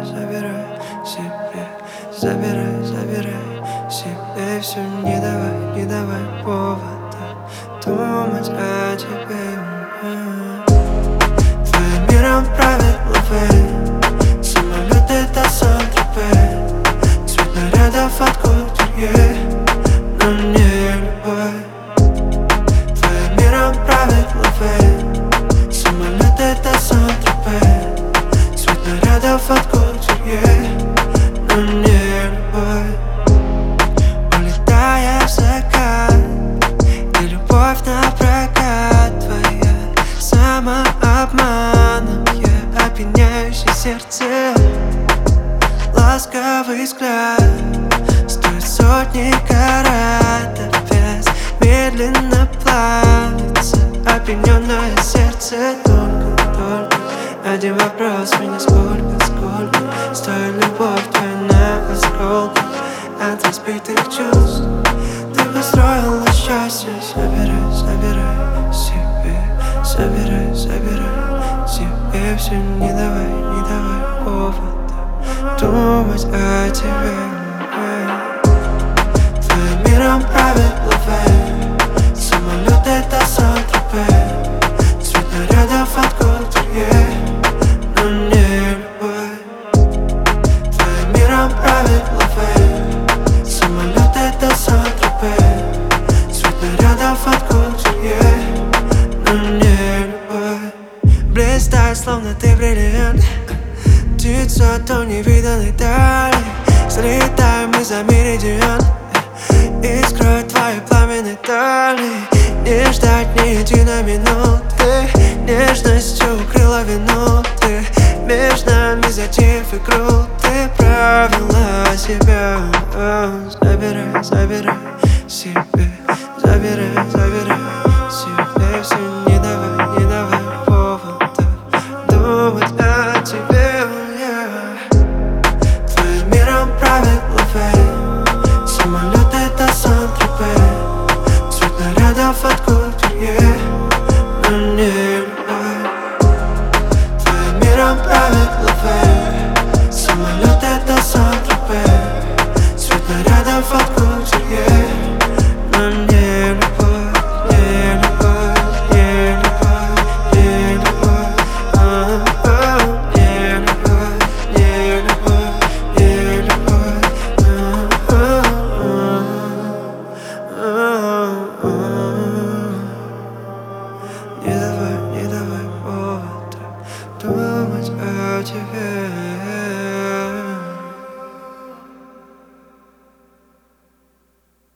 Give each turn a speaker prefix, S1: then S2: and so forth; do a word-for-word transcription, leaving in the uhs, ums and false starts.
S1: забирай себе, забирай, забирай себе все, не давай, не давай повода думать о тебе. Твоим миром правит лавы, самолеты до Сан-Тропе, цвет нарядов от кутюрье, но не любовь. Твоим миром правит лавы, самолеты до Сан-Тропе, цвет нарядов от кутюрье, но не любовь. Улетая в закат, и любовь напрокат твоя самообманом, я опьяняющий сердце. Ласковый взгляд стоит сотни каратов, вес медленно плавится опьяненное сердце. Только, только один вопрос меня: сколько, сколько стоит любовь твоя на осколки от разбитых чувств? Ты построила счастье, забирай, забирай себе, забирай, забирай себе все, не давай, не давай повода думать о тебе. Твоим миром правит лавы, самолеты до Сан-Тропе, цвет нарядов от кутюрье, но не любовь. Твоим миром правит лавы, самолеты до Сан-Тропе, цвет нарядов от кутюрье, но не любовь. Блистаешь, словно ты бриллиант, птица то невиданной дали. Взлетаем мы за меридиан, искрой твоей пламенной талии. Не ждать ни единой минуты, нежностью укрыла вину ты. Между нами затеяв игру, ты провела себя. Забирай, забирай себе, забирай, забирай себе все, не давай, не давай повода думать о тебе. Твоим миром правит лавы, самолеты до Сан-Тропе, цвет нарядов от кутюрье, но не любовь. Твоим миром правит лавы, самолеты до Сан-Тропе, цвет нарядов от кутюрье, но не любовь, не любовь, не любовь, не любовь, а, а, не любовь, не любовь, не любовь, а, а, а, а. Не давай, не давай повода думать о тебе.